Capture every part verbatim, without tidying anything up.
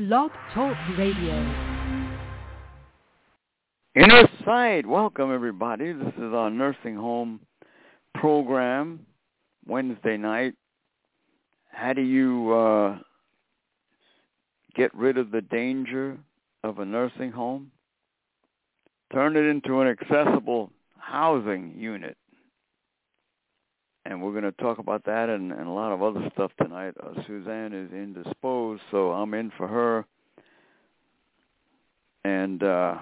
Blog Talk Radio. Inner Sight, welcome everybody. This is our nursing home program, Wednesday night. How do you uh, get rid of the danger of a nursing home? Turn it into an accessible housing unit. And we're going to talk about that and, and a lot of other stuff tonight. Uh, Suzanne is indisposed, so I'm in for her. And uh,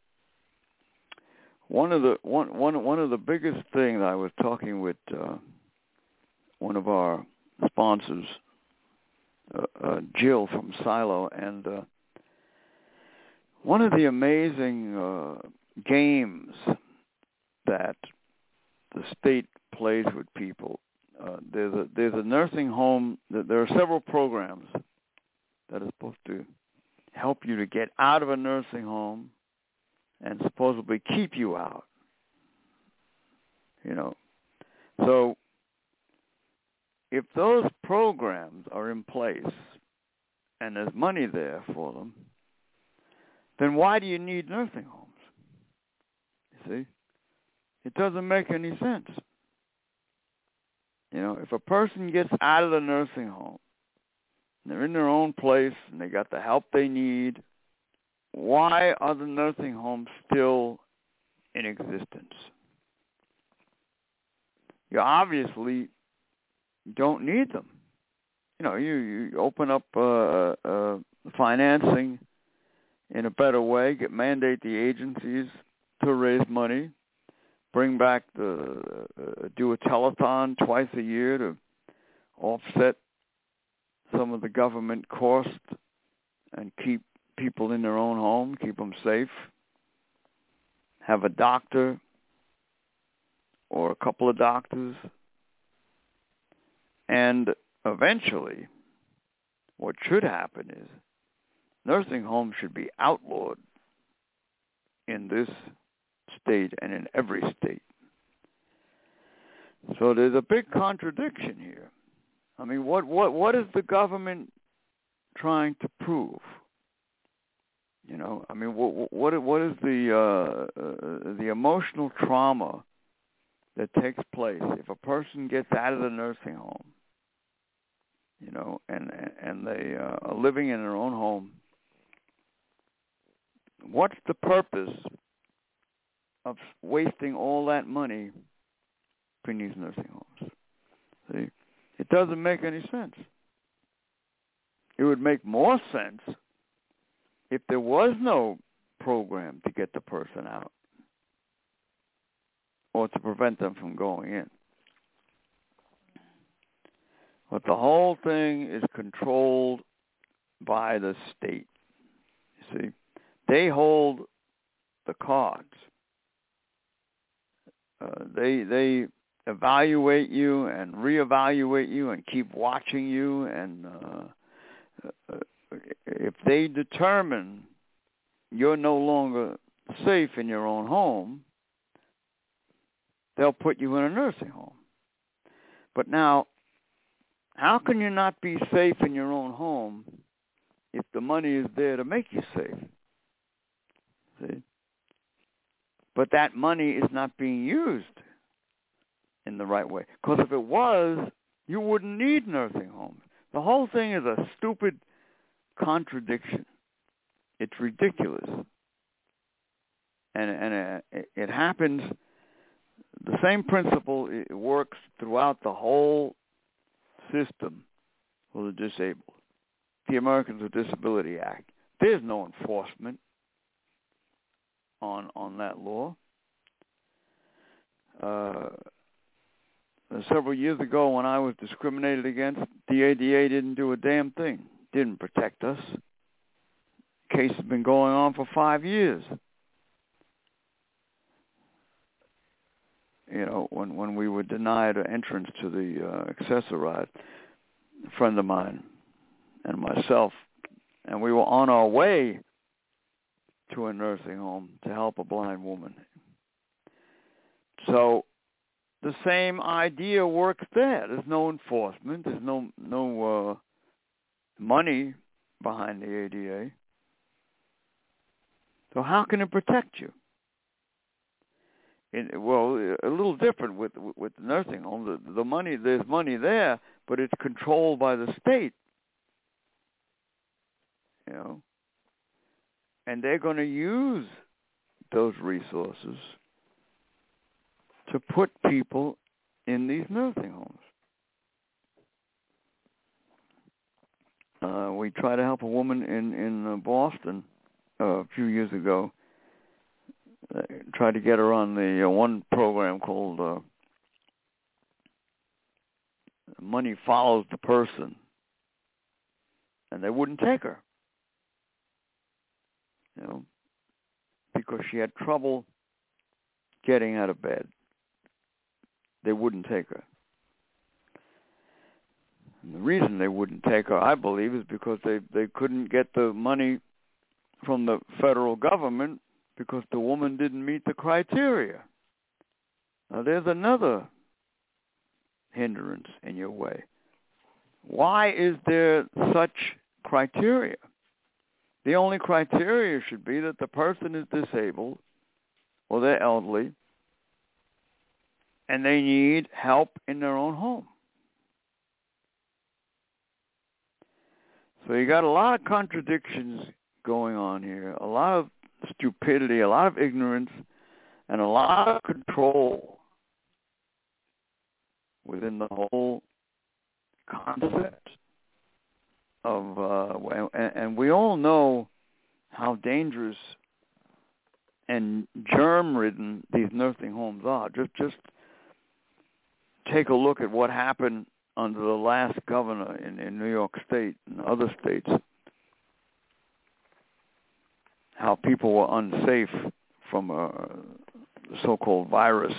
one of the one one one of the biggest things, I was talking with uh, one of our sponsors, uh, uh, Jill from Silo, and uh, one of the amazing uh, games that the state plays with people. Uh, there's a there's a nursing home. There are several programs that are supposed to help you to get out of a nursing home and supposedly keep you out. You know, so if those programs are in place and there's money there for them, then why do you need nursing homes? You see, it doesn't make any sense. You know, if a person gets out of the nursing home, they're in their own place and they got the help they need, why are the nursing homes still in existence? You obviously don't need them. You know, you, you open up uh, uh, financing in a better way, get mandate the agencies to raise money, bring back the, uh, do a telethon twice a year to offset some of the government cost and keep people in their own home, keep them safe. Have a doctor or a couple of doctors. And eventually, what should happen is nursing homes should be outlawed in this state and in every state. So there's a big contradiction here. I mean, what what what is the government trying to prove? You know, I mean, what what what is the uh, uh, the emotional trauma that takes place if a person gets out of the nursing home? You know, and and they uh, are living in their own home. What's the purpose of wasting all that money in these nursing homes? See, it doesn't make any sense. It would make more sense if there was no program to get the person out or to prevent them from going in. But the whole thing is controlled by the state. You see, they hold the cards. Uh, they they evaluate you and reevaluate you and keep watching you. And uh, uh, if they determine you're no longer safe in your own home, they'll put you in a nursing home. But now, how can you not be safe in your own home if the money is there to make you safe? See? But that money is not being used in the right way. Because if it was, you wouldn't need nursing homes. The whole thing is a stupid contradiction. It's ridiculous. And, and it, it happens, the same principle it works throughout the whole system for the disabled. The Americans with Disability Act. There's no enforcement on on that law. Uh, several years ago when I was discriminated against, the A D A didn't do a damn thing. Didn't protect us. The case has been going on for five years. You know, when, when we were denied an entrance to the uh, Accessoride, a friend of mine and myself, and we were on our way to a nursing home to help a blind woman. So the same idea works there. There's no enforcement. There's no no uh, money behind the A D A. So how can it protect you? It, well, a little different with with the nursing home. The, the money, there's money there, but it's controlled by the state. You know, and they're going to use those resources to put people in these nursing homes. Uh, we tried to help a woman in in uh, Boston uh, a few years ago. Uh, tried to get her on the uh, one program called uh, Money Follows the Person, and they wouldn't take her. You know, because she had trouble getting out of bed. They wouldn't take her. And the reason they wouldn't take her, I believe, is because they, they couldn't get the money from the federal government because the woman didn't meet the criteria. Now, there's another hindrance in your way. Why is there such criteria? The only criteria should be that the person is disabled or they're elderly and they need help in their own home. So you got a lot of contradictions going on here, a lot of stupidity, a lot of ignorance, and a lot of control within the whole concept of, uh, and, and we all know how dangerous and germ-ridden these nursing homes are. Just, just take a look at what happened under the last governor in, in New York State and other states, how people were unsafe from a so-called virus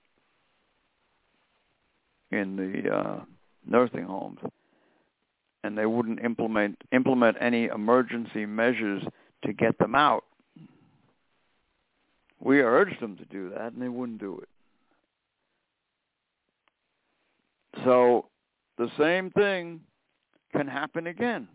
in the uh, nursing homes, and they wouldn't implement implement any emergency measures to get them out. We urged them to do that, and they wouldn't do it. So the same thing can happen again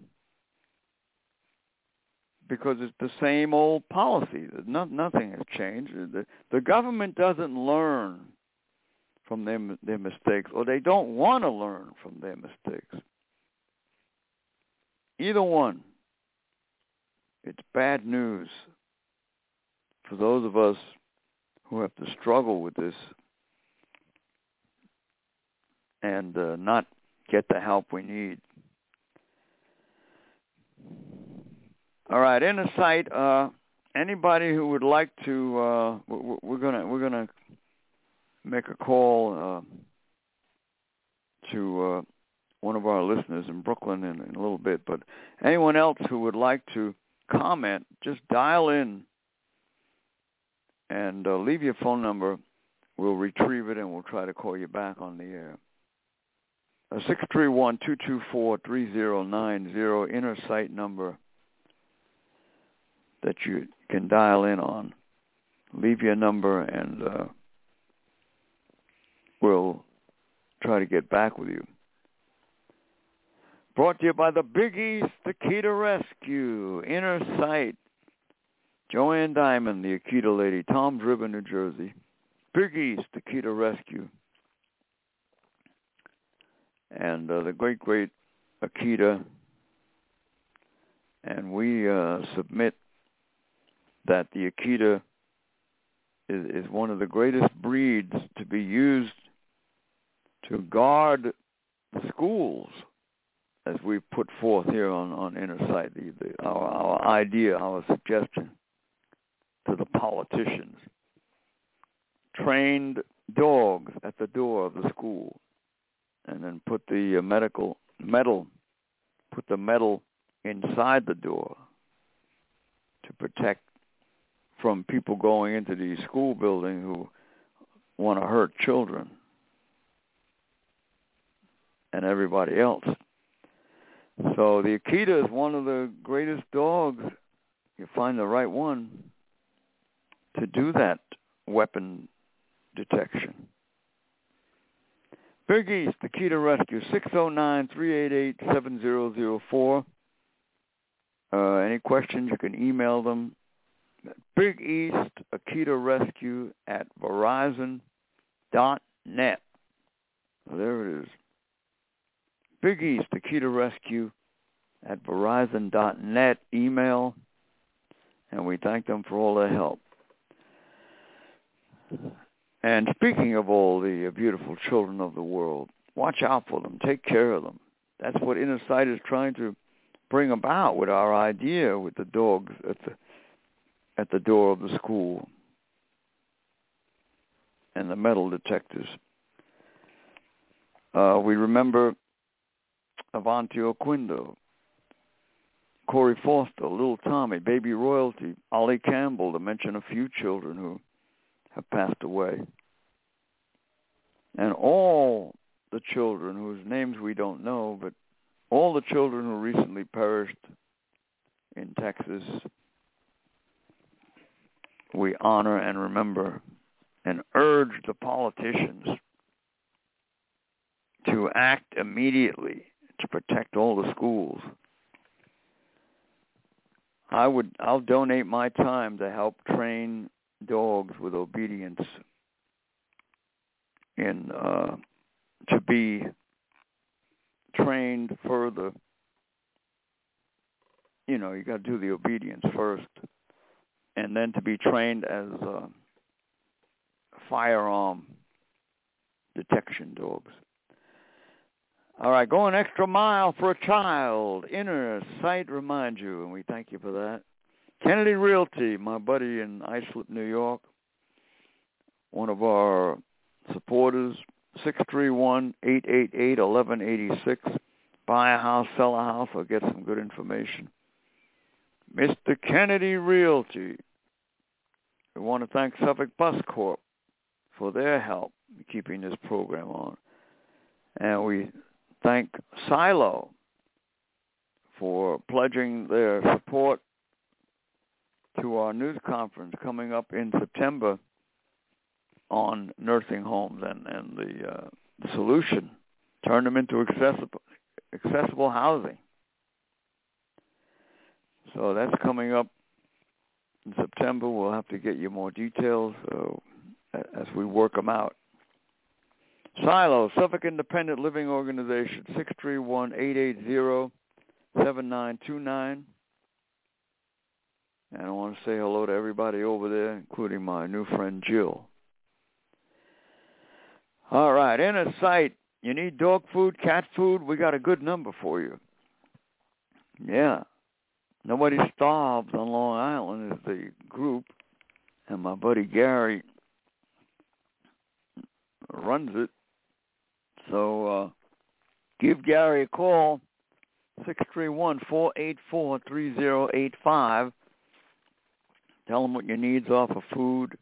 because it's the same old policy. No, nothing has changed. The, the government doesn't learn from their, their mistakes, or they don't want to learn from their mistakes. Either one. It's bad news for those of us who have to struggle with this and uh, not get the help we need. All right, Inner Sight. Uh, anybody who would like to, uh, we're gonna we're gonna make a call uh, to uh, one of our listeners in Brooklyn in, in a little bit. But anyone else who would like to comment, just dial in and uh, leave your phone number. We'll retrieve it and we'll try to call you back on the air. Uh, six three one, two two four, three zero nine zero, Inner Sight number that you can dial in on. Leave your number and uh, we'll try to get back with you. Brought to you by the Big East Akita Rescue, Inner Sight, Joanne Diamond, the Akita lady, Tom's River, New Jersey. Big East Akita Rescue. And uh, the great, great Akita. And we uh, submit that the Akita is, is one of the greatest breeds to be used to guard the schools, as we put forth here on, on Inner Sight, the, the, our, our idea, our suggestion to the politicians. Trained dogs at the door of the school, and then put the uh, medical metal, put the metal inside the door to protect from people going into the school building who want to hurt children and everybody else. So the Akita is one of the greatest dogs. You find the right one to do that weapon detection. Big East Akita Rescue, six oh nine, three eight eight, seven zero zero four. Uh, any questions, you can email them. Big East Akita Rescue at Verizon dot net. There it is. Big East Akita Rescue at Verizon dot net. Email, and we thank them for all their help. And speaking of all the beautiful children of the world, watch out for them. Take care of them. That's what Inner Sight is trying to bring about with our idea with the dogs at the at the door of the school and the metal detectors. Uh, we remember Avanti Oquindo, Corey Foster, Little Tommy, Baby Royalty, Ollie Campbell, to mention a few children who have passed away. And all the children whose names we don't know, but all the children who recently perished in Texas, we honor and remember and urge the politicians to act immediately to protect all the schools. I would, I'll donate my time to help train dogs with obedience in uh, to be trained further. You know, you got to do the obedience first, and then to be trained as uh, firearm detection dogs. All right, go an extra mile for a child. Inner Sight reminds you, and we thank you for that. Kennedy Realty, my buddy in Islip, New York, one of our supporters, six three one, eight eight eight, one one eight six. Buy a house, sell a house, or get some good information. Mister Kennedy Realty. We want to thank Suffolk Bus Corp for their help in keeping this program on. And we thank Silo for pledging their support to our news conference coming up in September on nursing homes and, and the, uh, the solution. Turn them into accessible, accessible housing. So that's coming up in September. We'll have to get you more details uh, as we work them out. Silo, Suffolk Independent Living Organization, six three one, eight eight zero, seven nine two nine. And I want to say hello to everybody over there, including my new friend Jill. All right, Inner Sight. You need dog food, cat food? We got a good number for you. Yeah. Nobody Starves on Long Island is the group, and my buddy Gary runs it. So uh, give Gary a call, six three one, four eight four, three zero eight five. Tell him what your needs are for food,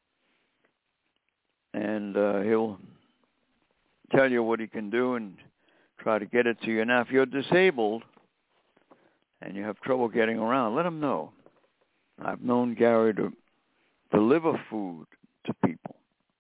and uh, he'll tell you what he can do and try to get it to you. Now, if you're disabled and you have trouble getting around, let him know. I've known Gary to deliver food to people.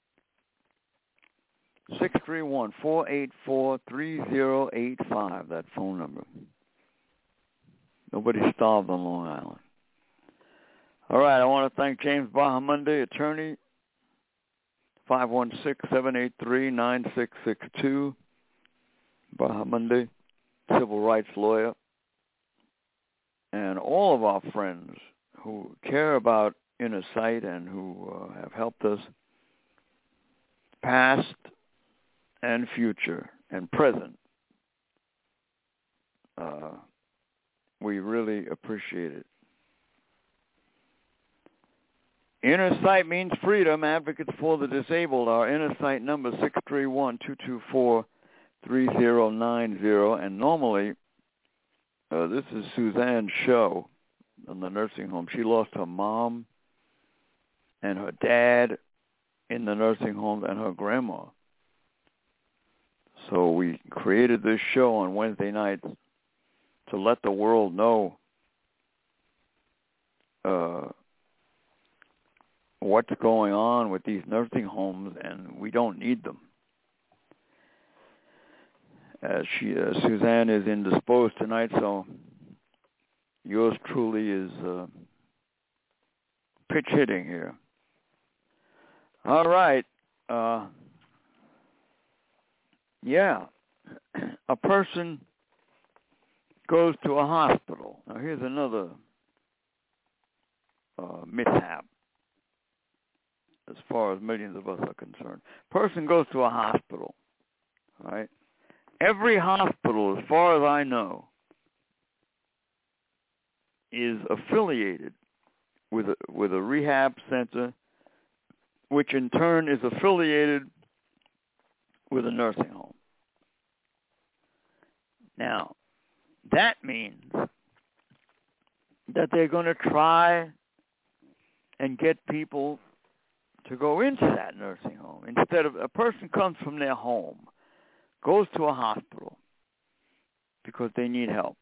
six three one, four eight four, three zero eight five, that phone number. Nobody starved on Long Island. All right, I want to thank James Bahamonde, attorney, five one six, seven eight three, nine six six two. Bahamonde, civil rights lawyer. And all of our friends who care about Inner Sight and who uh, have helped us, past and future and present. Uh, we really appreciate it. Inner Sight means freedom. Advocates for the disabled. Our Inner Sight number six three one, two two four, three zero nine zero. And normally, uh, this is Suzanne's show in the nursing home. She lost her mom and her dad in the nursing home and her grandma. So we created this show on Wednesday nights to let the world know uh, what's going on with these nursing homes, and we don't need them. As she, uh, Suzanne is indisposed tonight, so yours truly is uh, pitch hitting here. All right. Uh, yeah. A person goes to a hospital. Now, here's another uh, mishap as far as millions of us are concerned. Person goes to a hospital, right? Every hospital, as far as I know, is affiliated with a, with a rehab center, which in turn is affiliated with a nursing home. Now, that means that they're going to try and get people to go into that nursing home. Instead of a person comes from their home, goes to a hospital because they need help.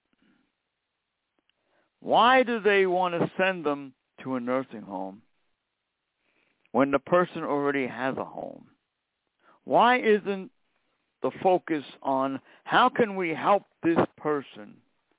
Why do they want to send them to a nursing home when the person already has a home? Why isn't the focus on how can we help this person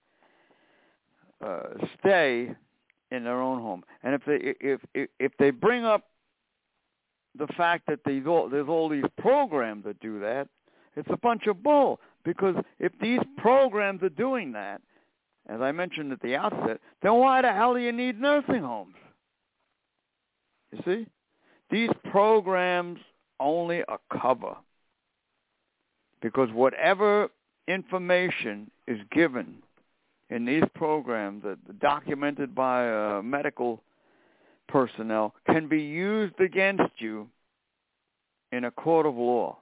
uh, stay in their own home? And if they if if, if they bring up the fact that there's all, there's all these programs that do that, it's a bunch of bull. Because if these programs are doing that, as I mentioned at the outset, then why the hell do you need nursing homes? You see? These programs only a cover. Because whatever information is given in these programs that are documented by uh, medical personnel can be used against you in a court of law.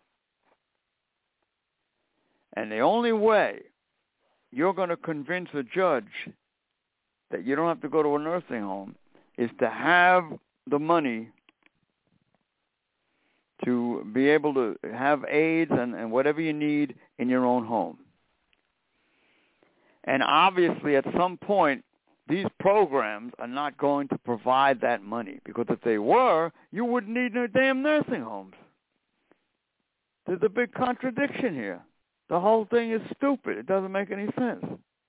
And the only way you're going to convince a judge that you don't have to go to a nursing home is to have the money to be able to have aids and, and whatever you need in your own home. And obviously at some point, these programs are not going to provide that money, because if they were, you wouldn't need no damn nursing homes. There's a big contradiction here. The whole thing is stupid. It doesn't make any sense.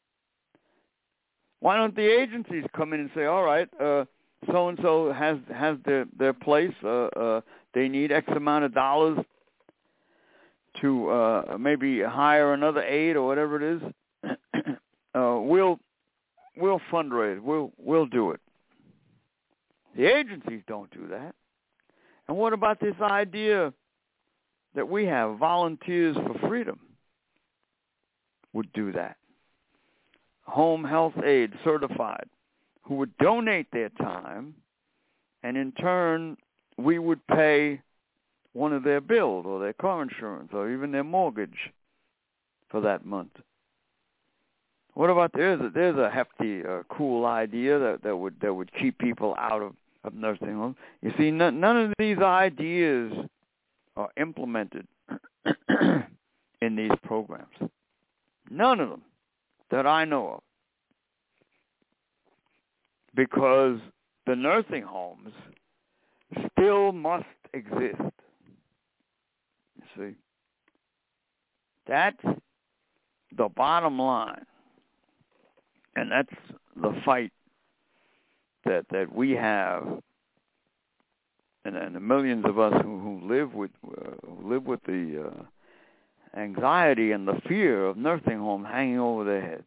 Why don't the agencies come in and say, all right, uh, so-and-so has has their, their place. Uh, uh, they need X amount of dollars to uh, maybe hire another aide or whatever it is. uh, we'll we'll fundraise. We'll we'll do it. The agencies don't do that. And what about this idea that we have, Volunteers for Freedom would do that? Home health aide certified, who would donate their time, and in turn, we would pay one of their bills or their car insurance or even their mortgage for that month. What about there's a, there's a hefty, uh, cool idea that, that would that would keep people out of, of nursing homes. You see, n- none of these ideas are implemented in these programs. None of them that I know of. Because the nursing homes still must exist. You see? That's the bottom line. And that's the fight that that we have, and, and the millions of us who, who live with uh, who live with the uh, anxiety and the fear of nursing home hanging over their head.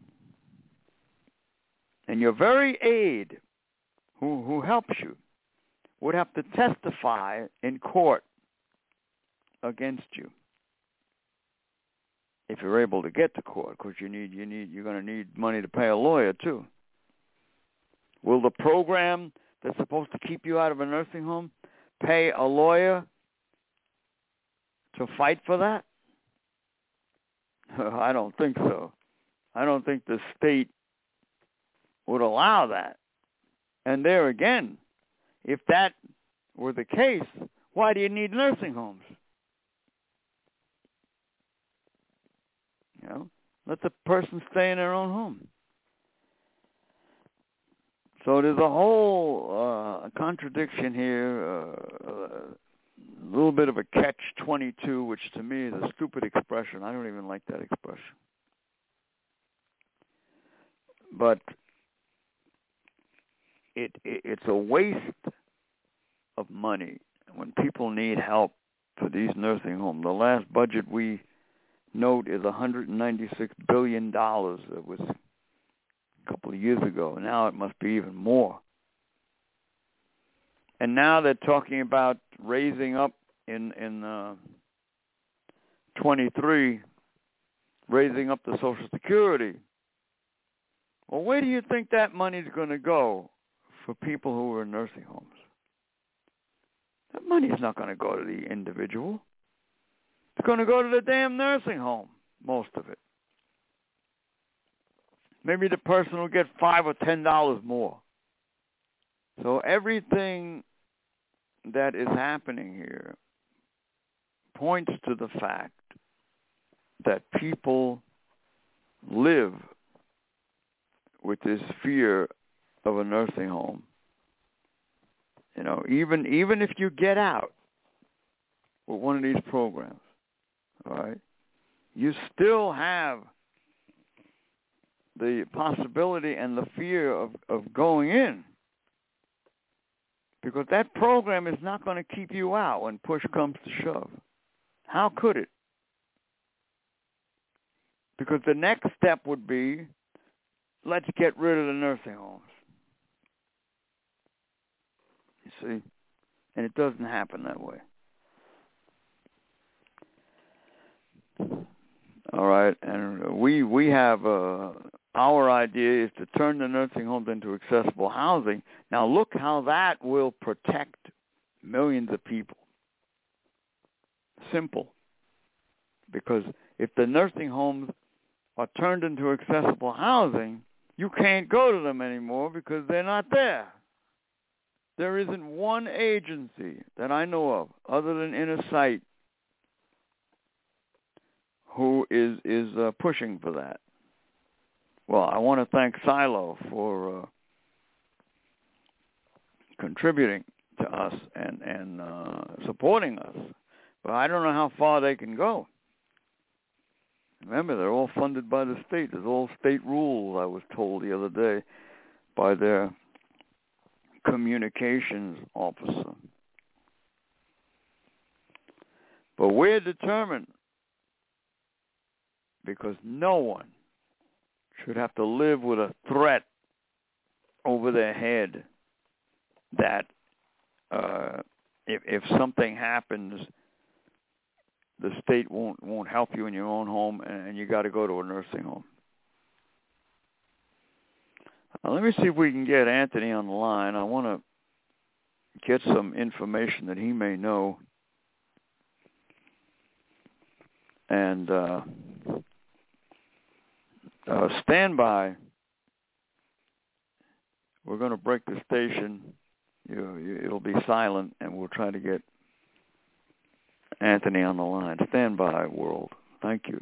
And your very aide who, who helps you would have to testify in court against you if you're able to get to court, because you need you need you're going to need money to pay a lawyer too. Will the program that's supposed to keep you out of a nursing home pay a lawyer to fight for that? I don't think so. I don't think the state would allow that. And there again, if that were the case, why do you need nursing homes? You know, let the person stay in their own home. So there's a whole uh, contradiction here, uh, a little bit of a catch twenty-two, which to me is a stupid expression. I don't even like that expression. But it, it it's a waste of money when people need help for these nursing homes. The last budget we note is one hundred ninety-six billion dollars. It was a couple of years ago. Now it must be even more. And now they're talking about raising up in in uh, twenty-three, raising up the Social Security. Well, where do you think that money's going to go for people who are in nursing homes? That money is not going to go to the individual. It's going to go to the damn nursing home, most of it. Maybe the person will get five or ten dollars more. So everything that is happening here points to the fact that people live with this fear of a nursing home. You know, even even if you get out with one of these programs, all right, you still have the possibility and the fear of, of going in, because that program is not going to keep you out when push comes to shove. How could it? Because the next step would be, let's get rid of the nursing homes. You see? And it doesn't happen that way. All right, and we we have uh, our idea is to turn the nursing homes into accessible housing. Now look how that will protect millions of people. Simple. Because if the nursing homes are turned into accessible housing, you can't go to them anymore because they're not there. There isn't one agency that I know of, other than Inner Sight, who is is uh, pushing for that. Well, I want to thank Silo for uh, contributing to us and and uh, supporting us, but I don't know how far they can go. Remember, they're all funded by the state. There's all state rules, I was told the other day by their communications officer. But we're determined, because no one should have to live with a threat over their head that uh, if, if something happens, the state won't won't help you in your own home, and you got to go to a nursing home. Now, let me see if we can get Anthony on the line. I want to get some information that he may know. And uh, uh, stand by. We're going to break the station. You, you, it'll be silent, and we'll try to get Anthony on the line. Stand by, world. Thank you.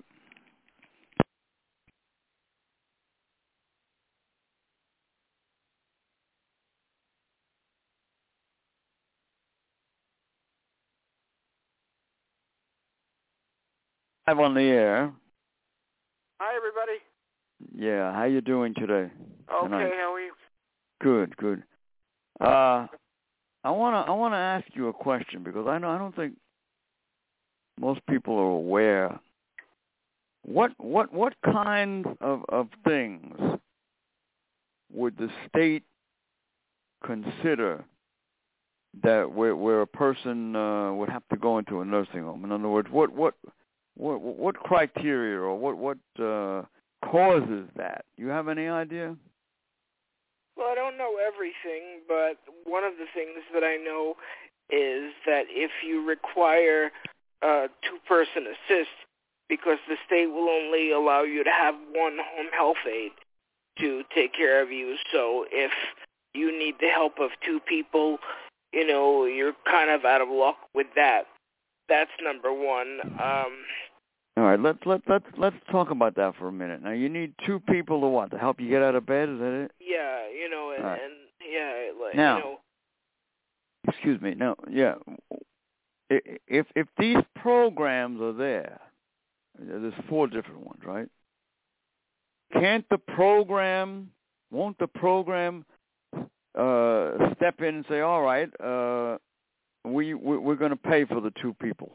Live on the air. Hi, everybody. Yeah, how you doing today? Okay, tonight? how are you? Good, good. Uh, I wanna I wanna ask you a question, because I know I don't think most people are aware. What what what kind of of things would the state consider that where where a person uh, would have to go into a nursing home? In other words, what what what what criteria or what what uh, causes that? You have any idea? Well, I don't know everything, but one of the things that I know is that if you require uh, two-person assist, because the state will only allow you to have one home health aide to take care of you. So if you need the help of two people, you know, you're kind of out of luck with that. That's number one. Um, All right, let's let let's let's talk about that for a minute. Now, you need two people to what? To help you get out of bed? Is that it? yeah, you know, and, right. and yeah, like, now, you know. Excuse me. No, yeah. If if these programs are there, there's four different ones, right? Can't the program? Won't the program uh, step in and say, all right, uh, we, we we're going to pay for the two people?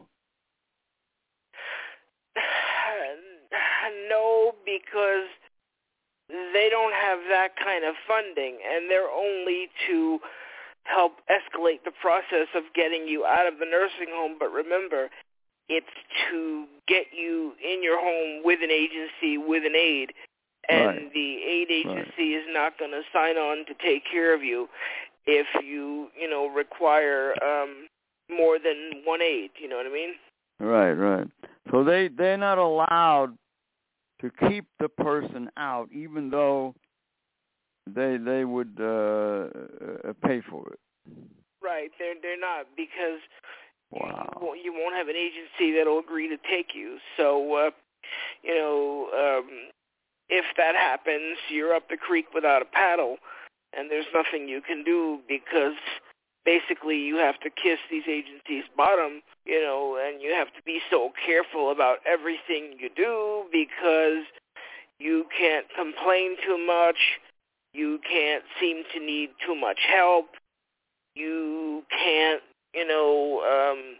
No, because they don't have that kind of funding, and they're only to help escalate the process of getting you out of the nursing home. But remember, it's to get you in your home with an agency, with an aide, and right. the aid agency right. is not going to sign on to take care of you if you, you know, require um, more than one aide. You know what I mean? Right, right. So they, they're not allowed to keep the person out, even though they they would uh, pay for it. Right, they're they're not, because wow. you, you won't have an agency that'll agree to take you. So, uh, you know, um, if that happens, you're up the creek without a paddle, and there's nothing you can do, because basically you have to kiss these agencies' bottom, you know, and you have to be so careful about everything you do, because you can't complain too much, you can't seem to need too much help, you can't, you know, um,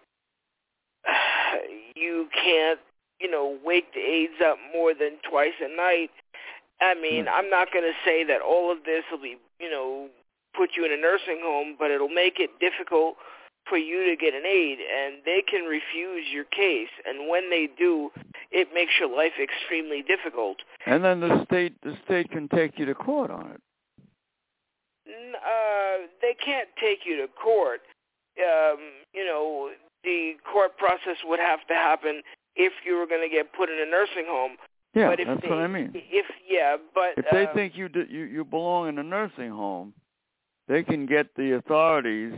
you can't, you know, wake the aides up more than twice a night. I mean, hmm. I'm not going to say that all of this will be, you know, put you in a nursing home, but it'll make it difficult for you to get an aide, and they can refuse your case. And when they do, it makes your life extremely difficult. And then the state, the state can take you to court on it. Uh, they can't take you to court. Um, you know, the court process would have to happen if you were going to get put in a nursing home. Yeah, but if that's they, what I mean. If yeah, but if they uh, think you, do, you you belong in a nursing home, they can get the authorities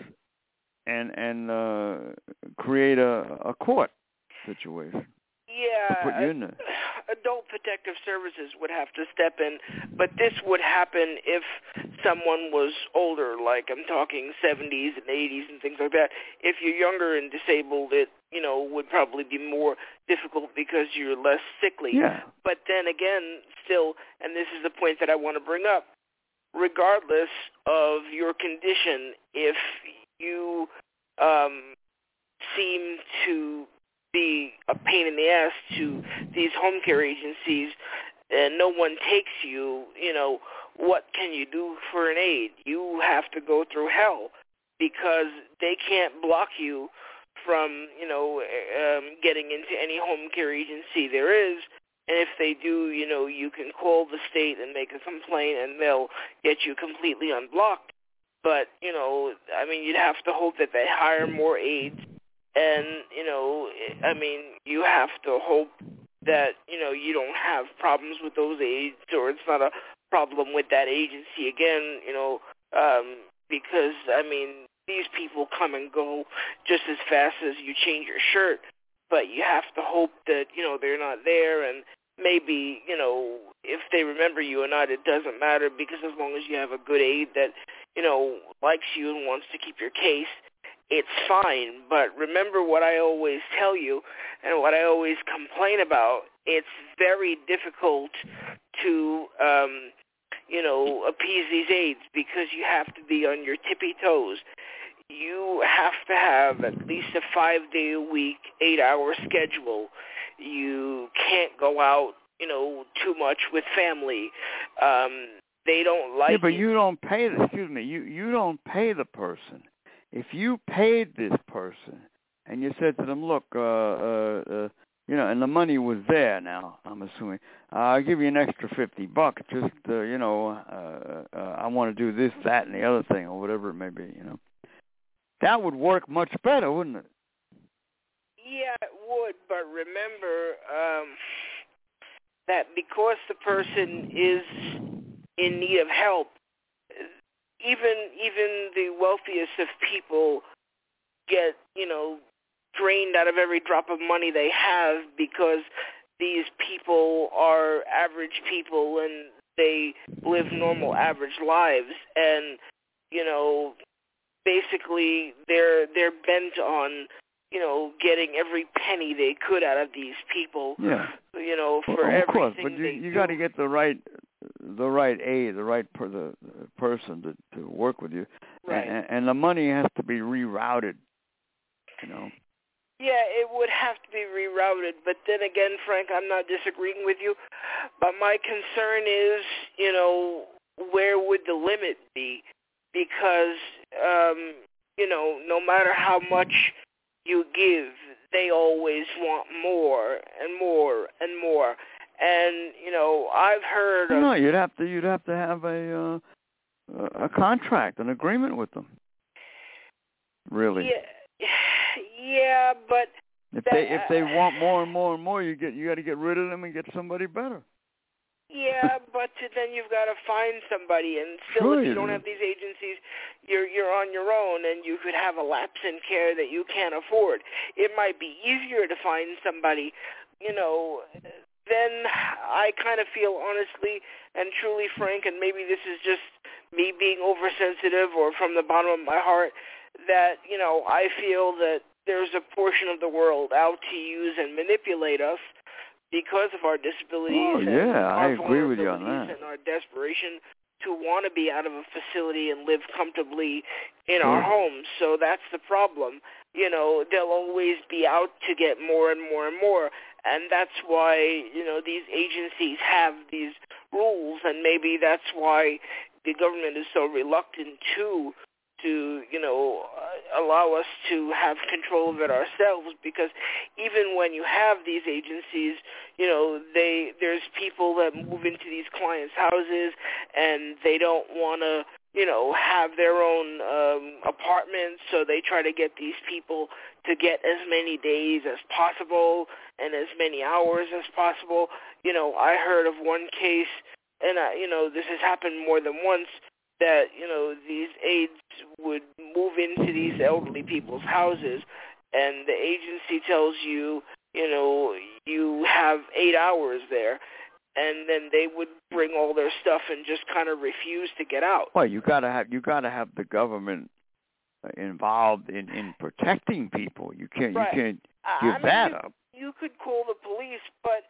and and uh, create a, a court situation. Yeah, to put you in there. Adult Protective Services would have to step in, but this would happen if someone was older, like I'm talking seventies and eighties and things like that. If you're younger and disabled, it, you know, would probably be more difficult because you're less sickly. Yeah. But then again, still, and this is the point that I want to bring up, regardless of your condition, if you um, seem to be a pain in the ass to these home care agencies and no one takes you, you know, what can you do for an aide? You have to go through hell because they can't block you from, you know, um, getting into any home care agency there is. And if they do, you know, you can call the state and make a complaint and they'll get you completely unblocked. But, you know, I mean, you'd have to hope that they hire more aides. And, you know, I mean, you have to hope that, you know, you don't have problems with those aides or it's not a problem with that agency again, you know, um, because, I mean, these people come and go just as fast as you change your shirt. But you have to hope that, you know, they're not there, and maybe, you know, if they remember you or not, it doesn't matter, because as long as you have a good aide that, you know, likes you and wants to keep your case, it's fine. But remember what I always tell you and what I always complain about, it's very difficult to, um, you know, appease these aides because you have to be on your tippy toes. You have to have at least a five-day-a-week, eight-hour schedule. You can't go out, you know, too much with family. Um, they don't like Yeah, but it. you don't pay the, excuse me, you, you don't pay the person. If you paid this person and you said to them, look, uh, uh, uh, you know, and the money was there now, I'm assuming, uh, I'll give you an extra fifty bucks, just, uh, you know, uh, uh, I want to do this, that, and the other thing, or whatever it may be, you know. That would work much better, wouldn't it? Yeah, it would, but remember um, that because the person is in need of help, even even the wealthiest of people get, you know, drained out of every drop of money they have because these people are average people and they live normal average lives, and, you know, basically they're they're bent on, you know, getting every penny they could out of these people. Yeah. You know, for well, of everything course, but you, they you do. got to get the right the right aid, the right per, the, the person to, to work with you, right. and, and the money has to be rerouted. You know. Yeah, it would have to be rerouted, but then again, Frank, I'm not disagreeing with you, but my concern is, you know, where would the limit be? Because, um, you know, no matter how much you give, they always want more and more and more. And, you know, I've heard of... No, you'd have to, you'd have to have a, uh, a contract, an agreement with them. Really. Yeah, yeah, but... If that, they if they want more and more and more, you get you got to get rid of them and get somebody better. Yeah, but then you've got to find somebody, and still, sure if you, you don't do. have these agencies, you're you're on your own, and you could have a lapse in care that you can't afford. It might be easier to find somebody, you know. Then I kind of feel honestly and truly, Frank, and maybe this is just me being oversensitive or from the bottom of my heart, that you know I feel that there's a portion of the world out to use and manipulate us because of our disabilities oh, and yeah, our I agree with you on vulnerabilities that. and our desperation to want to be out of a facility and live comfortably in sure. our homes. So that's the problem. You know, they'll always be out to get more and more and more. And that's why, you know, these agencies have these rules, and maybe that's why the government is so reluctant to to, you know, uh, allow us to have control of it ourselves, because even when you have these agencies, you know, they there's people that move into these clients' houses and they don't want to, you know, have their own um, apartments, so they try to get these people to get as many days as possible and as many hours as possible. You know, I heard of one case, and, I, you know, this has happened more than once, that, you know, these aides would move into these elderly people's houses, and the agency tells you, you know, you have eight hours there, and then they would bring all their stuff and just kind of refuse to get out. Well, you gotta have you gotta have the government involved in, in protecting people. You can't right. you can't give I mean, that you, up. You could call the police, but.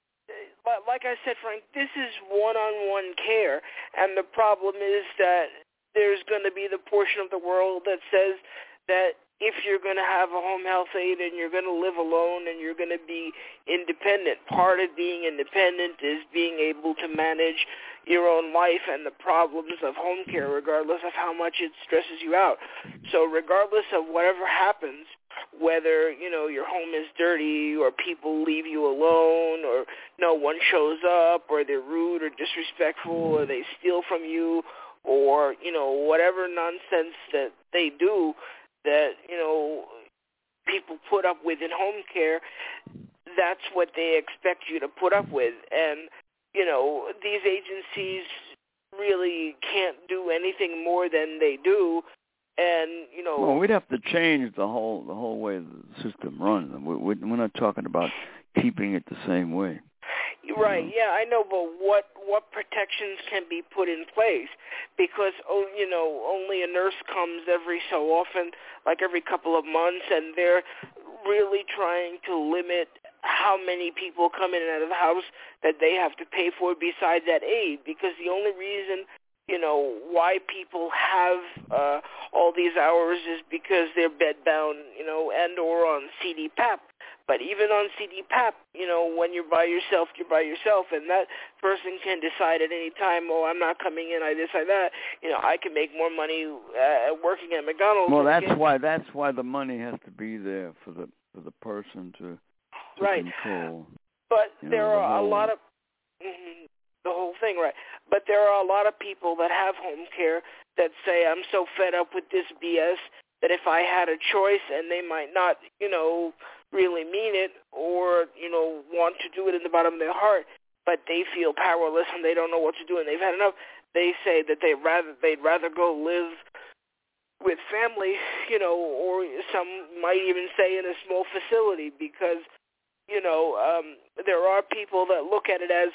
But like I said, Frank, this is one-on-one care, and the problem is that there's going to be the portion of the world that says that if you're going to have a home health aide and you're going to live alone and you're going to be independent, part of being independent is being able to manage your own life and the problems of home care, regardless of how much it stresses you out. So regardless of whatever happens, whether, you know, your home is dirty or people leave you alone or no one shows up or they're rude or disrespectful or they steal from you or, you know, whatever nonsense that they do that, you know, people put up with in home care, that's what they expect you to put up with. And, you know, these agencies really can't do anything more than they do. And, you know... Well, we'd have to change the whole the whole way the system runs. We're, we're not talking about keeping it the same way. Right, you know? yeah, I know, but what what protections can be put in place? Because, oh, you know, only a nurse comes every so often, like every couple of months, and they're really trying to limit how many people come in and out of the house that they have to pay for besides that aid, because the only reason, you know, why people have uh, all these hours is because they're bedbound, you know, and or on C D P A P. But even on C D P A P, you know, when you're by yourself, you're by yourself, and that person can decide at any time, oh, I'm not coming in, I this, I that. You know, I can make more money uh, working at McDonald's. Well, that's get... why that's why the money has to be there for the for the person to, to right. control. But you there know, the are whole... a lot of mm-hmm, the whole thing, right? But there are a lot of people that have home care that say, I'm so fed up with this B S that if I had a choice, and they might not, you know, really mean it or, you know, want to do it in the bottom of their heart, but they feel powerless and they don't know what to do and they've had enough, they say that they rather they'd rather go live with family, you know, or some might even say in a small facility, because, you know, um, there are people that look at it as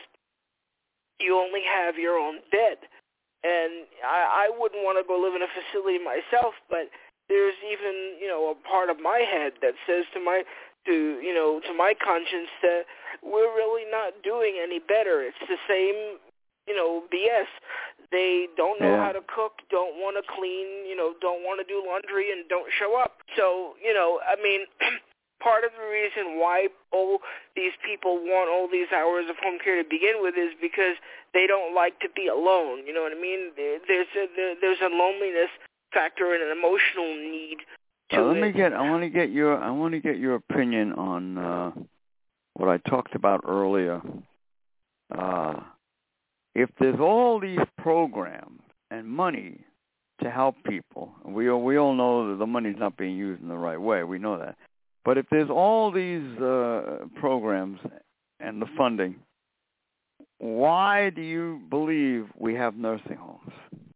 you only have your own bed. And I, I wouldn't want to go live in a facility myself, but there's even, you know, a part of my head that says to my, to, you know, to my conscience that we're really not doing any better. It's the same you know, B S. They don't know yeah. how to cook, don't want to clean, you know, don't want to do laundry, and don't show up. So, you know, I mean, part of the reason why all these people want all these hours of home care to begin with is because they don't like to be alone. You know what I mean? There's a, there's a loneliness factor and an emotional need to uh, let it. me get. I want to get your. I want to get your opinion on uh, what I talked about earlier. Uh, if there's all these programs and money to help people, and we all, we all know that the money's not being used in the right way. We know that. But if there's all these uh, programs and the funding, why do you believe we have nursing homes?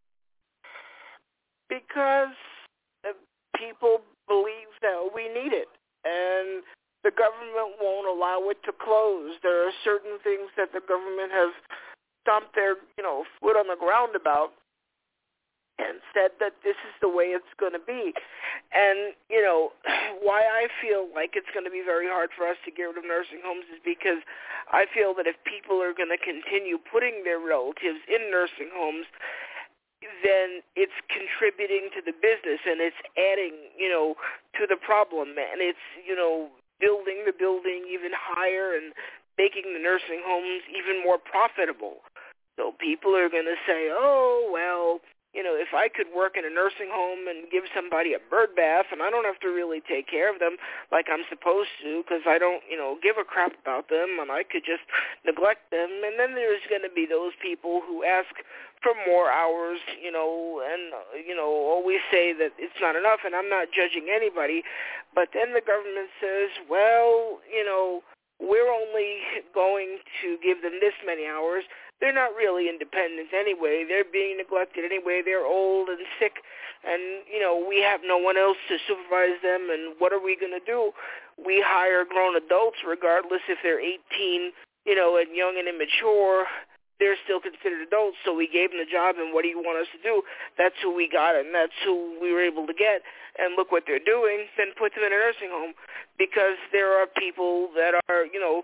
Because people believe that we need it, and the government won't allow it to close. There are certain things that the government has stomped their, you know, foot on the ground about and said that this is the way it's going to be. And, you know, why I feel like it's going to be very hard for us to get rid of nursing homes is because I feel that if people are going to continue putting their relatives in nursing homes, then it's contributing to the business and it's adding, you know, to the problem. And it's, you know, building the building even higher and making the nursing homes even more profitable. So people are going to say, oh, well, you know, if I could work in a nursing home and give somebody a bird bath and I don't have to really take care of them like I'm supposed to because I don't, you know, give a crap about them and I could just neglect them. And then there's going to be those people who ask for more hours, you know, and, you know, always say that it's not enough, and I'm not judging anybody. But then the government says, well, you know, we're only going to give them this many hours. They're not really independent anyway. They're being neglected anyway. They're old and sick, and, you know, we have no one else to supervise them, and what are we going to do? We hire grown adults regardless if they're eighteen, you know, and young and immature. They're still considered adults, so we gave them the job, and what do you want us to do? That's who we got, and that's who we were able to get, and look what they're doing. Then put them in a nursing home because there are people that are, you know,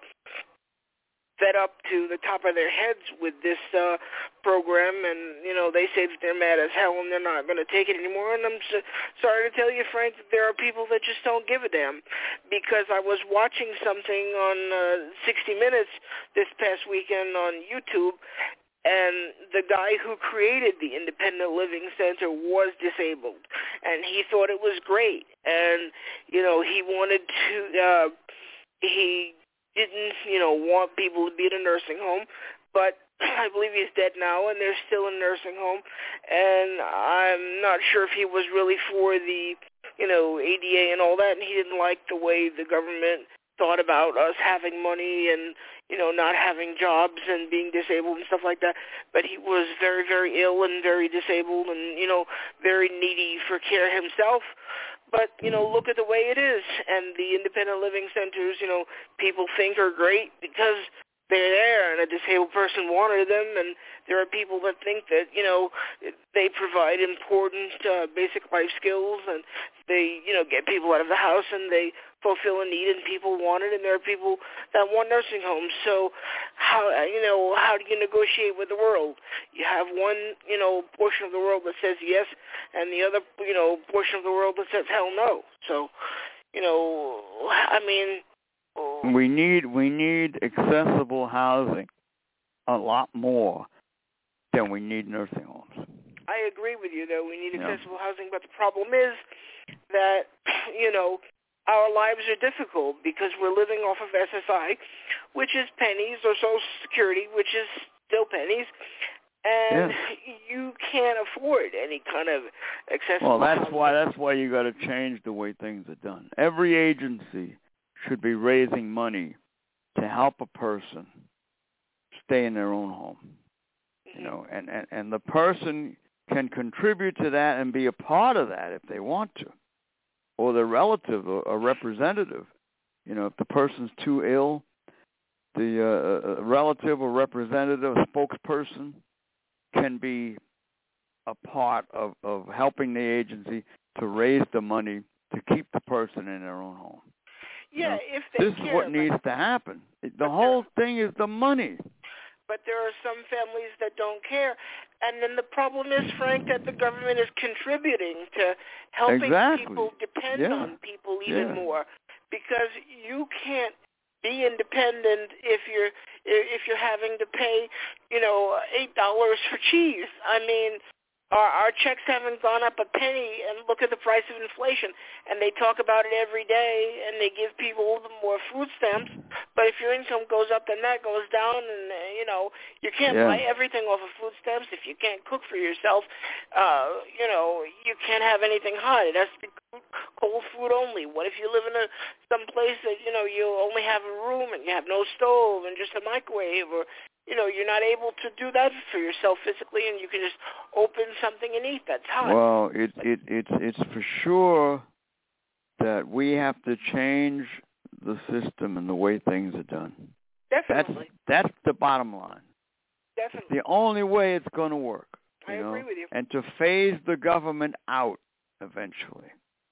fed up to the top of their heads with this uh, program, and, you know, they say that they're mad as hell and they're not going to take it anymore. And I'm so, sorry to tell you, Frank, that there are people that just don't give a damn, because I was watching something on uh, sixty minutes this past weekend on YouTube, and the guy who created the Independent Living Center was disabled, and he thought it was great. And, you know, he wanted to, uh, he didn't, you know, want people to be in a nursing home, but I believe he's dead now, and they're still in a nursing home, and I'm not sure if he was really for the, you know, A D A and all that, and he didn't like the way the government thought about us having money and, you know, not having jobs and being disabled and stuff like that, but he was very, very ill and very disabled and, you know, very needy for care himself. But, you know, look at the way it is. And the independent living centers, you know, people think are great because they're there and a disabled person wanted them. And there are people that think that, you know, they provide important uh, basic life skills and they, you know, get people out of the house and they fulfill a need and people want it. And there are people that want nursing homes. So how, you know, how do you negotiate with the world? You have one, you know, portion of the world that says yes and the other, you know, portion of the world that says hell no. So, you know, I mean, we need we need accessible housing a lot more than we need nursing homes. I agree with you, though. We need accessible yeah. housing, but the problem is that, you know, our lives are difficult because we're living off of S S I, which is pennies, or Social Security, which is still pennies, and yeah. you can't afford any kind of accessible Well, that's housing. why that's why you got to change the way things are done. Every agency should be raising money to help a person stay in their own home. Mm-hmm. You know, and, and, and the person can contribute to that and be a part of that if they want to, or the relative, or a representative. You know, if the person's too ill, the uh, relative or representative, spokesperson, can be a part of, of helping the agency to raise the money to keep the person in their own home. Yeah, you know, if they this care, is what needs to happen. The whole thing is the money. but there are some families that don't care. And then the problem is, Frank, that the government is contributing to helping exactly. people depend yeah. on people even yeah. more, because you can't be independent if you're if you're having to pay, you know, eight dollars for cheese. I mean, our, our checks haven't gone up a penny, and look at the price of inflation. And they talk about it every day, and they give people more food stamps. But if your income goes up, then that goes down, and, uh, you know, you can't yeah. buy everything off of food stamps. If you can't cook for yourself, uh, you know, you can't have anything hot. It has to be cold food only. What if you live in a some place that, you know, you only have a room and you have no stove and just a microwave, or you know, you're not able to do that for yourself physically, and you can just open something and eat that's hot. Well, it it it's it's for sure that we have to change the system and the way things are done. Definitely. That's that's the bottom line. Definitely. It's the only way it's going to work. You I know? agree with you. And to phase the government out eventually.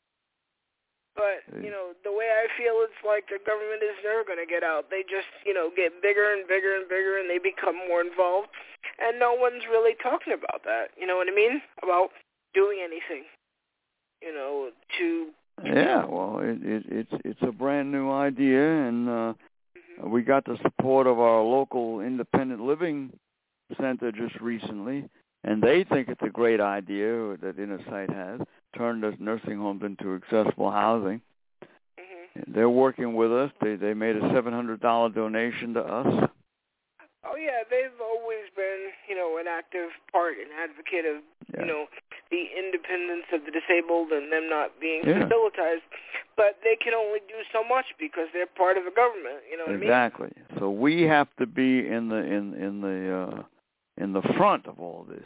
But, you know, the way I feel, it's like the government is never going to get out. They just, you know, get bigger and bigger and bigger, and they become more involved. And no one's really talking about that. You know what I mean? About doing anything, you know, to... Yeah, well, it, it, it's it's a brand new idea, and uh, mm-hmm. we got the support of our local independent living center just recently, and they think it's a great idea that Inner Sight has, turn the nursing homes into accessible housing. Mm-hmm. They're working with us. They they made a seven hundred dollars donation to us. Oh, yeah, they've always been, you know, an active part, an advocate of, yeah. you know, the independence of the disabled and them not being yeah. facilitized. But they can only do so much because they're part of the government, you know what exactly. I mean? Exactly. So we have to be in the in in the uh, in the front of all this.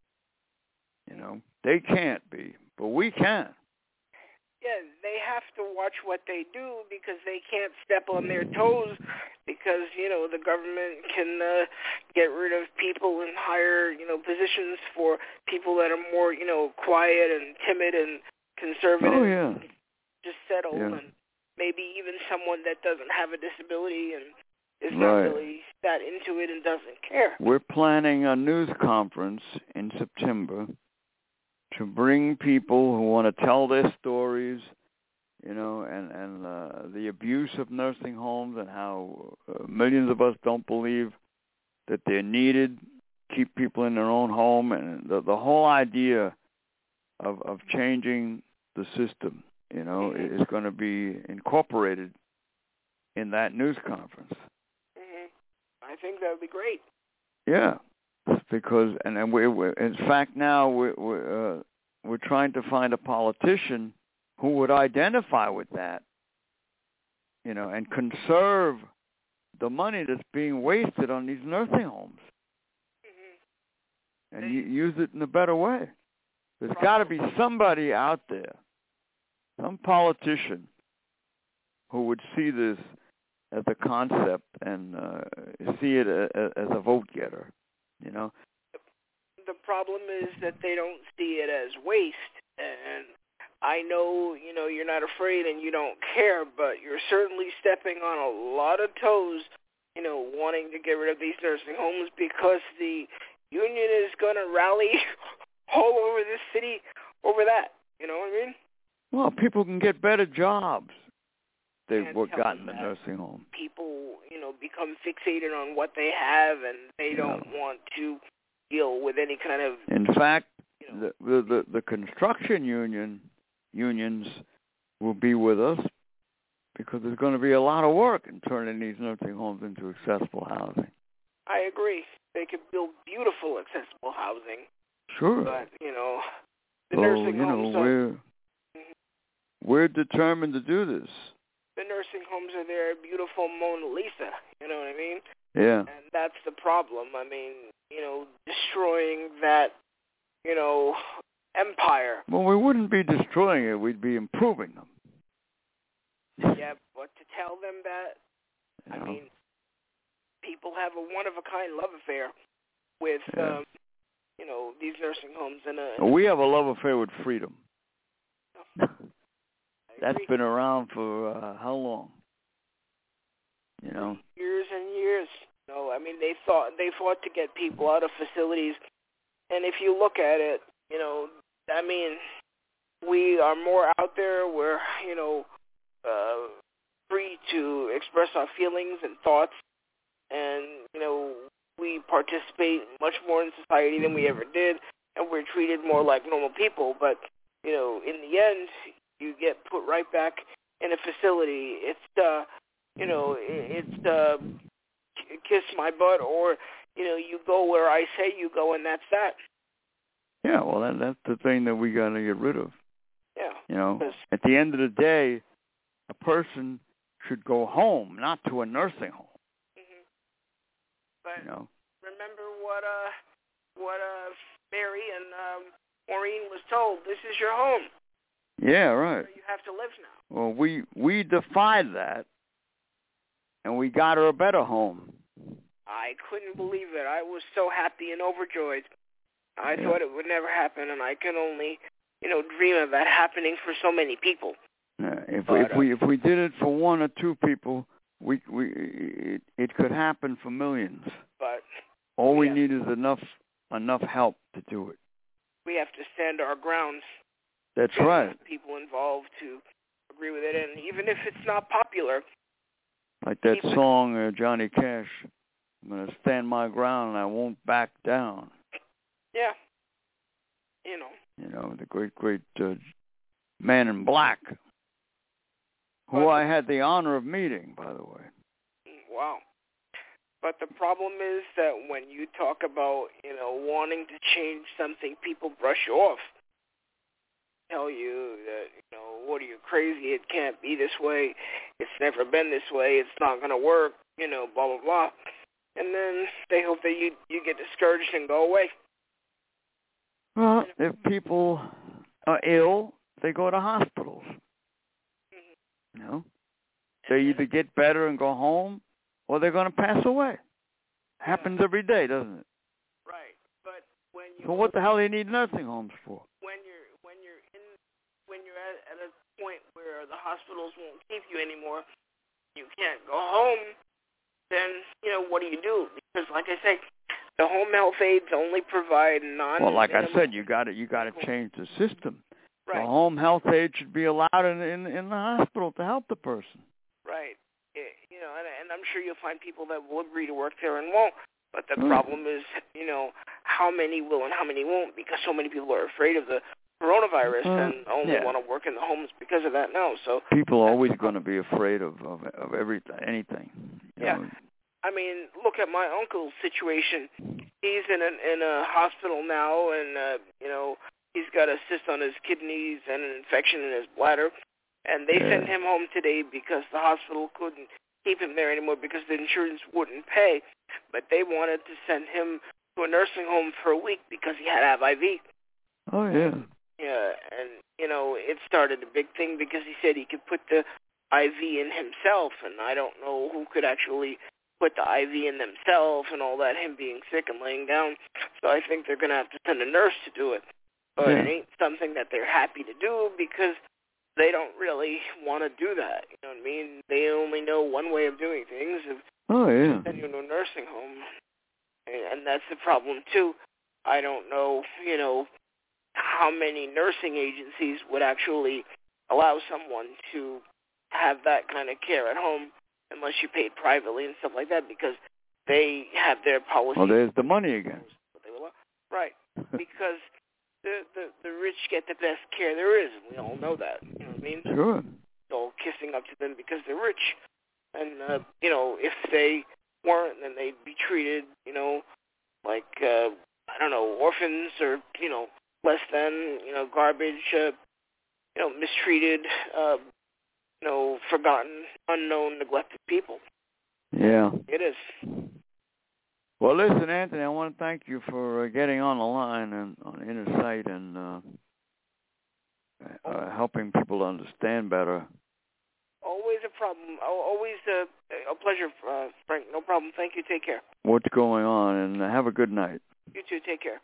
You know, they can't be, but we can. Yeah, they have to watch what they do because they can't step on their toes because, you know, the government can uh, get rid of people and hire, you know, positions for people that are more, you know, quiet and timid and conservative. Oh, yeah. Just settled yeah. and maybe even someone that doesn't have a disability and is right. not really that into it and doesn't care. We're planning a news conference in September to bring people who want to tell their stories, you know, and, and uh, the abuse of nursing homes and how uh, millions of us don't believe that they're needed, keep people in their own home, and the, the whole idea of, of changing the system, you know, mm-hmm. is going to be incorporated in that news conference. Mm-hmm. I think that would be great. Yeah. Because, and, and we, we, in fact, now we're, we're, uh, we're trying to find a politician who would identify with that, you know, and conserve the money that's being wasted on these nursing homes, mm-hmm. and you, use it in a better way. There's got to be somebody out there, some politician, who would see this as a concept and uh, see it a, a, as a vote getter. You know, the problem is that they don't see it as waste. And I know, you know, you're not afraid and you don't care, but you're certainly stepping on a lot of toes, you know, wanting to get rid of these nursing homes because the union is going to rally all over this city over that. You know what I mean? Well, people can get better jobs. They've gotten the nursing home. People, you know, become fixated on what they have, and they yeah. don't want to deal with any kind of. In fact, you know, the, the the construction union unions will be with us because there's going to be a lot of work in turning these nursing homes into accessible housing. I agree. They could build beautiful accessible housing. Sure. But you know, the so, nursing you homes know, are. We're, Mm-hmm. we're determined to do this. The nursing homes are their beautiful Mona Lisa, you know what I mean? Yeah. And that's the problem. I mean, you know, destroying that, you know, empire. Well, we wouldn't be destroying it. We'd be improving them. Yeah, but to tell them that, you I know? mean, people have a one-of-a-kind love affair with, yeah. um, you know, these nursing homes. And uh, well, we have a love affair with freedom. Oh. That's been around for uh, how long? You know, years and years. You know, I mean, they thought they fought to get people out of facilities, and if you look at it, you know, I mean, we are more out there. We're, you know, uh, free to express our feelings and thoughts, and you know, we participate much more in society than we ever did, and we're treated more like normal people. But you know, in the end, you get put right back in a facility. It's uh, you know, it's uh, kiss my butt, or you know, you go where I say you go, and that's that. Yeah, well, that, that's the thing that we got to get rid of. Yeah. You know, at the end of the day, a person should go home, not to a nursing home. Mm-hmm. But you know, remember what uh, what uh, Mary and um, Maureen was told. This is your home. Yeah, right. You have to live now. Well, we we defied that, and we got her a better home. I couldn't believe it. I was so happy and overjoyed. I yeah. thought it would never happen, and I can only, you know, dream of that happening for so many people. Yeah, if but, if uh, we if we did it for one or two people, we we it, it could happen for millions. But all we, we need is enough enough help to do it. We have to stand our grounds. That's Get right. People involved to agree with it, and even if it's not popular, like that song, uh, Johnny Cash. I'm gonna stand my ground and I won't back down. Yeah. You know. You know, the great, great uh, Man in Black, who but, I had the honor of meeting, by the way. Wow. But the problem is that when you talk about, you know, wanting to change something, people brush you off. Tell you that, you know, what are you, crazy? It can't be this way. It's never been this way. It's not going to work, you know, blah, blah, blah. And then they hope that you you get discouraged and go away. Well, if people are ill, they go to hospitals. Mm-hmm. You know, they either get better and go home, or they're going to pass away. Happens yeah. every day, doesn't it? Right. But when you so what the hell do you need nursing homes for? When you're when you're in when you're at, at a point where the hospitals won't keep you anymore, you can't go home. Then, you know, what do you do? Because, like I say, the home health aides only provide non. Well, like I said, you got to you got to change the system. Right. The home health aide should be allowed in in, in the hospital to help the person. Right. It, you know, and, and I'm sure you'll find people that will agree to work there and won't. But the mm. problem is, you know, how many will and how many won't, because so many people are afraid of the coronavirus uh, and only yeah. want to work in the homes because of that now. So people are always going to be afraid of of, of everything, anything. You yeah. know. I mean, look at my uncle's situation. He's in a, in a hospital now, and, uh, you know, he's got a cyst on his kidneys and an infection in his bladder. And they yeah. sent him home today because the hospital couldn't keep him there anymore because the insurance wouldn't pay. But they wanted to send him to a nursing home for a week because he had to have I V. Oh, yeah. Yeah, and, you know, it started a big thing because he said he could put the I V in himself, and I don't know who could actually put the I V in themselves and all that, him being sick and laying down. So I think they're going to have to send a nurse to do it. But yeah. it ain't something that they're happy to do because they don't really want to do that. You know what I mean? They only know one way of doing things. If oh, yeah. send you to a nursing home. And, and that's the problem, too. I don't know, you know, how many nursing agencies would actually allow someone to have that kind of care at home unless you paid privately and stuff like that, because they have their policies. Well, there's the money again. Right, because the, the the rich get the best care there is, and we all know that. You know what I mean? Sure. So kissing up to them because they're rich, and uh, you know, if they weren't, then they'd be treated, you know, like uh, I don't know, orphans or you know, less than, you know, garbage, uh, you know, mistreated. Uh, You know, forgotten, unknown, neglected people. Yeah. It is. Well, listen, Anthony, I want to thank you for uh, getting on the line and on Inner Sight and uh, uh, helping people understand better. Always a problem. Always a, a pleasure, uh, Frank. No problem. Thank you. Take care. What's going on, and have a good night. You too. Take care.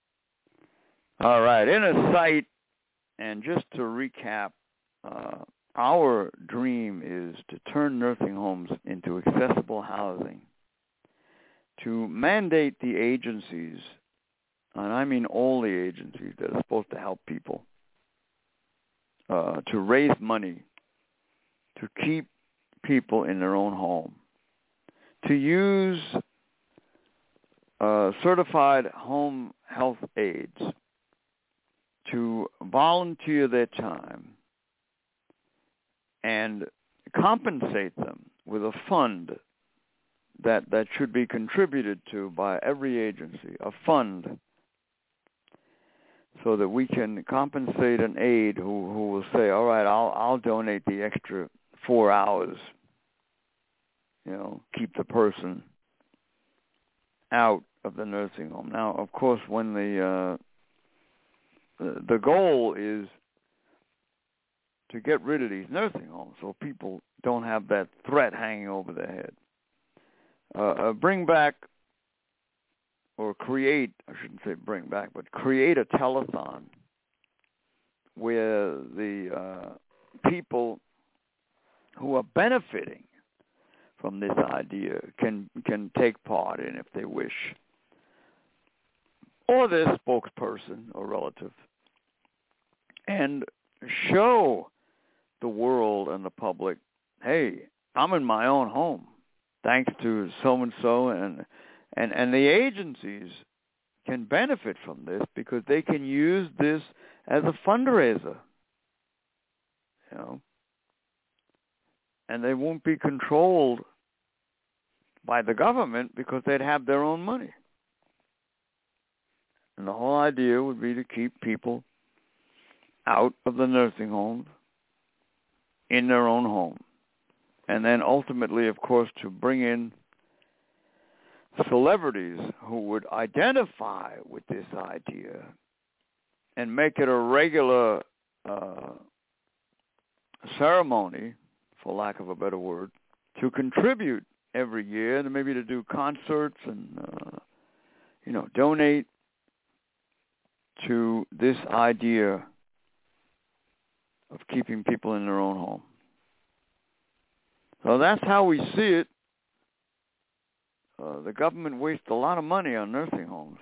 All right, Inner Sight, and just to recap, uh, our dream is to turn nursing homes into accessible housing, to mandate the agencies, and I mean all the agencies that are supposed to help people, uh, to raise money to keep people in their own home, to use uh, certified home health aides to volunteer their time and compensate them with a fund that, that should be contributed to by every agency, a fund, so that we can compensate an aide who, who will say, all right, I'll, I'll donate the extra four hours, you know, keep the person out of the nursing home. Now, of course, when the uh, the, the goal is to get rid of these nursing homes so people don't have that threat hanging over their head. Uh, uh, bring back, or create, I shouldn't say bring back, but create a telethon where the uh, people who are benefiting from this idea can can take part in if they wish, or their spokesperson or relative, and show the world and the public, hey, I'm in my own home, thanks to so-and-so, and and and the agencies can benefit from this because they can use this as a fundraiser, you know, and they won't be controlled by the government because they'd have their own money. And the whole idea would be to keep people out of the nursing homes in their own home. And then ultimately, of course, to bring in celebrities who would identify with this idea and make it a regular uh, ceremony, for lack of a better word, to contribute every year, and maybe to do concerts and, uh, you know, donate to this idea of keeping people in their own home. So that's how we see it. Uh, the government wastes a lot of money on nursing homes.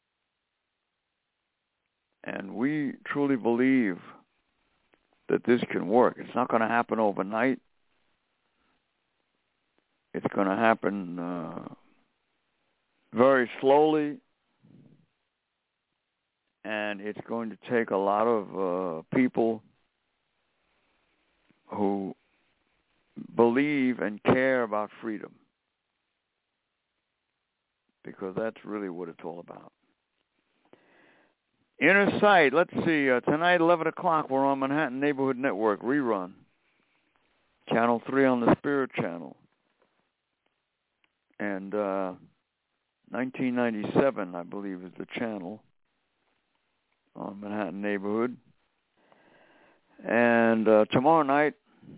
And we truly believe that this can work. It's not going to happen overnight. It's going to happen uh, very slowly. And it's going to take a lot of uh, people who believe and care about freedom, because that's really what it's all about. Inner Sight, let's see, uh, tonight, eleven o'clock, we're on Manhattan Neighborhood Network, rerun. Channel three on the Spirit Channel. And uh, nineteen ninety-seven, I believe, is the channel on Manhattan Neighborhood. And uh, tomorrow night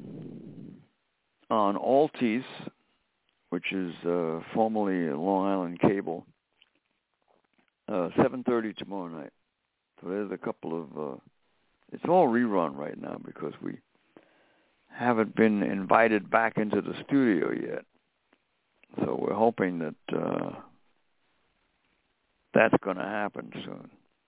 on Altice, which is uh, formerly Long Island Cable, uh, seven thirty tomorrow night. So there's a couple of, uh, it's all rerun right now because we haven't been invited back into the studio yet. So we're hoping that uh, that's going to happen soon.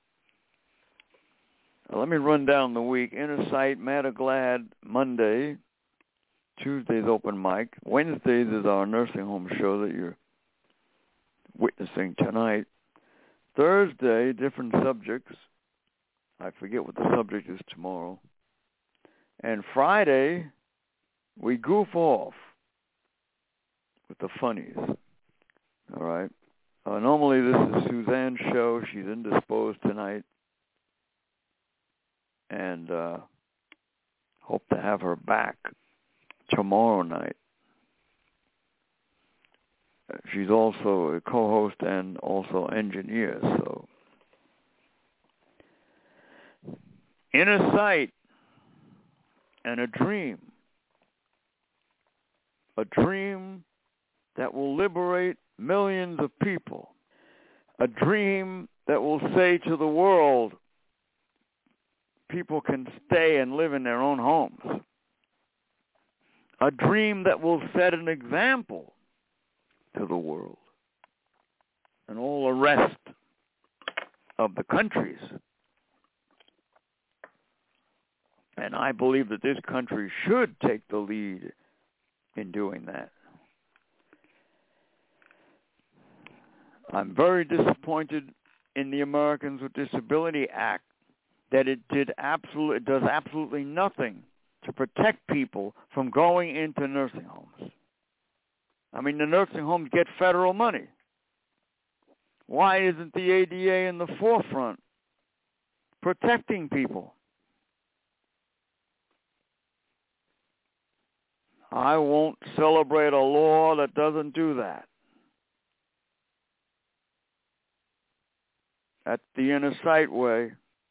Now, let me run down the week. Inner Sight, Mad or Glad, Monday. Tuesday's open mic. Wednesdays is our nursing home show that you're witnessing tonight. Thursday, different subjects. I forget what the subject is tomorrow. And Friday, we goof off with the funnies. All right. Uh, normally this is Suzanne's show. She's indisposed tonight. And uh, hope to have her back tomorrow night. She's also a co-host and also engineer. So, Inner Sight and a dream. A dream that will liberate millions of people. A dream that will say to the world, people can stay and live in their own homes. a dream that will set an example to the world and all the rest of the countries. And I believe that this country should take the lead in doing that. I'm very disappointed in the Americans with Disability Act that it did absolutely, it does absolutely nothing to protect people from going into nursing homes. I mean, the nursing homes get federal money. Why isn't the A D A in the forefront protecting people? I won't celebrate a law that doesn't do that. That's the inner sight way.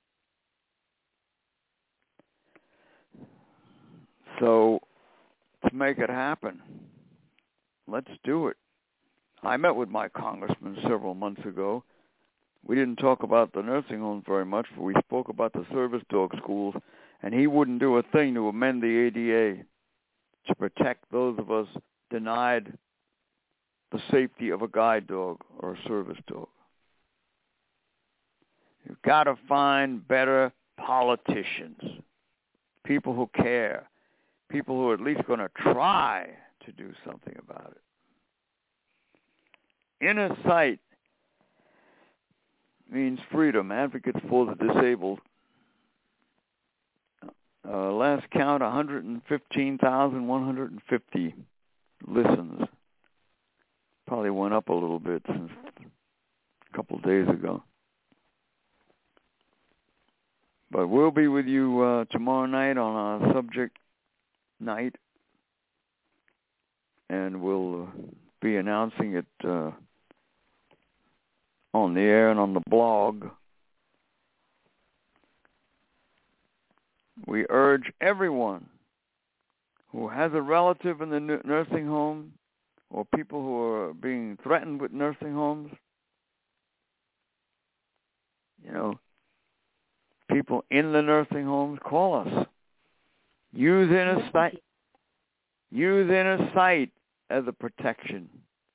So, to make it happen, let's do it. I met with my congressman several months ago. We didn't talk about the nursing homes very much, but we spoke about the service dog schools, and he wouldn't do a thing to amend the A D A to protect those of us denied the safety of a guide dog or a service dog. You've got to find better politicians, people who care, people who are at least going to try to do something about it. Inner sight means freedom. Advocates for the disabled. Uh, last count, one hundred fifteen thousand one hundred fifty listens. Probably went up a little bit since a couple of days ago. But we'll be with you uh, tomorrow night on our subject night, and we'll uh, be announcing it uh, on the air and on the blog. We urge everyone who has a relative in the nursing home or people who are being threatened with nursing homes, you know, people in the nursing homes, call us. Use inner sight. Use inner sight as a protection.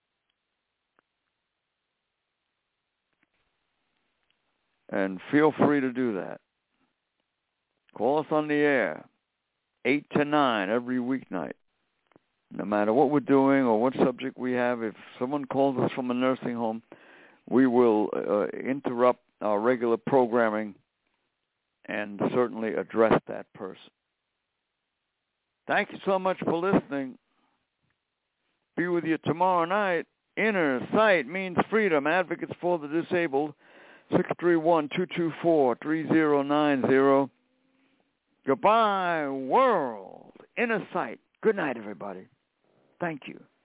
And feel free to do that. Call us on the air, eight to nine every weeknight. No matter what we're doing or what subject we have, if someone calls us from a nursing home, we will uh, interrupt our regular programming and certainly address that person. Thank you so much for listening. Be with you tomorrow night. Inner sight means freedom. Advocates for the disabled, six three one, two two four, three zero nine zero. Goodbye, world. Inner sight. Good night, everybody. Thank you.